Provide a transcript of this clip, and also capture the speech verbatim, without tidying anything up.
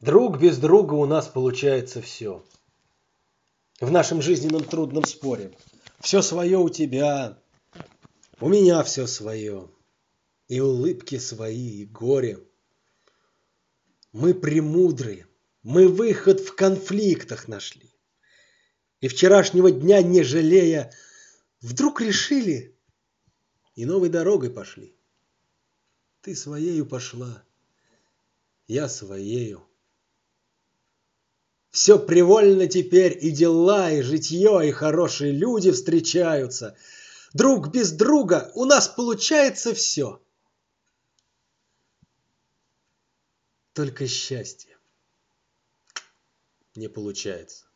Друг без друга у нас получается все. В нашем жизненном трудном споре. Все свое у тебя, у меня все свое. И улыбки свои, и горе. Мы премудрые, мы выход в конфликтах нашли. И вчерашнего дня не жалея, вдруг решили и новой дорогой пошли. Ты своею пошла, я своею. Все привольно теперь, и дела, и житье, и хорошие люди встречаются. Друг без друга у нас получается все. Только счастье не получается.